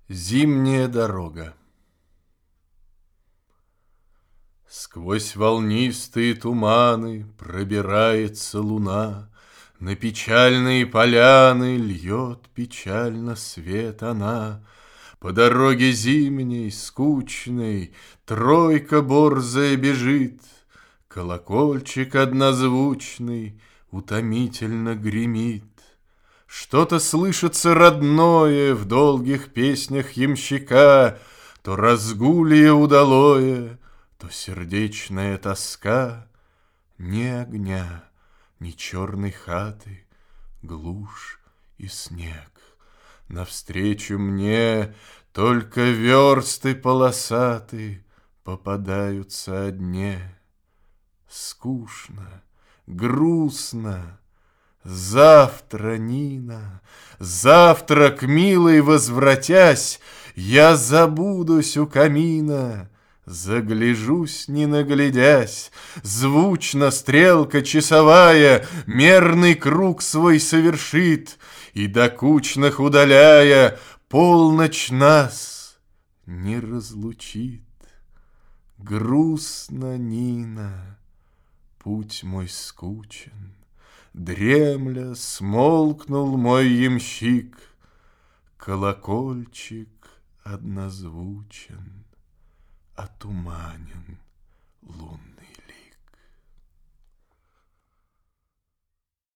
Зимняя дорога. Сквозь волнистые туманы пробирается луна, На печальные поляны льет печально свет она. По дороге зимней, скучной, тройка борзая бежит, Колокольчик однозвучный утомительно гремит. Что-то слышится родное в долгих песнях ямщика, То разгулье удалое, то сердечная тоска. Ни огня, ни черной хаты, глушь и снег. Навстречу мне только версты полосаты Попадаются одни. Скучно, грустно. Завтра, Нина, завтра, к милой возвратясь, Я забудусь у камина, загляжусь, не наглядясь. Звучно стрелка часовая мерный круг свой совершит, И, докучных удаляя, полночь нас не разлучит. Грустно, Нина, путь мой скучен, Дремля смолкнул мой ямщик, Колокольчик однозвучен, Отуманен лунный